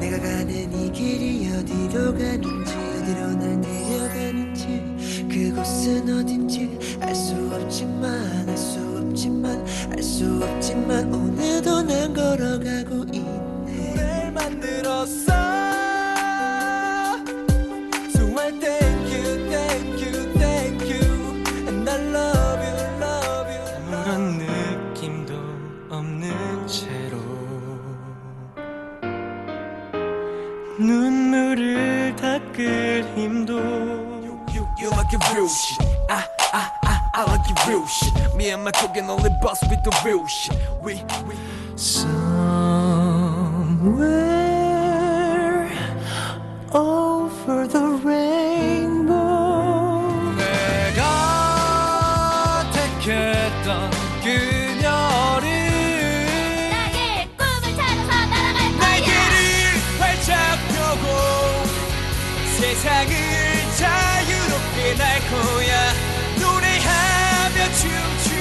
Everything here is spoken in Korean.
내가 가는 이 길이 어디로 가는지 어디로 날 데려가는지 그곳은 어딘지 알 수 없지만 알 수 없지만 알 수 없지만 오늘도 난 걸어가고 있네. 날 만들었어. So I thank you thank you thank you and I love you love you. 아무런 느낌도 없는 채로 눈물을 닦을 힘도. You like a real shit. I like a real shit. Me and my cook can only bust with the real shit. We somewhere over the rainbow. 내가 택했던 그녀를 나의 꿈을 찾아서 날아갈 거야. 날개를 활짝 펴고 세상을 자유롭게 날 거야. 노래하며 춤추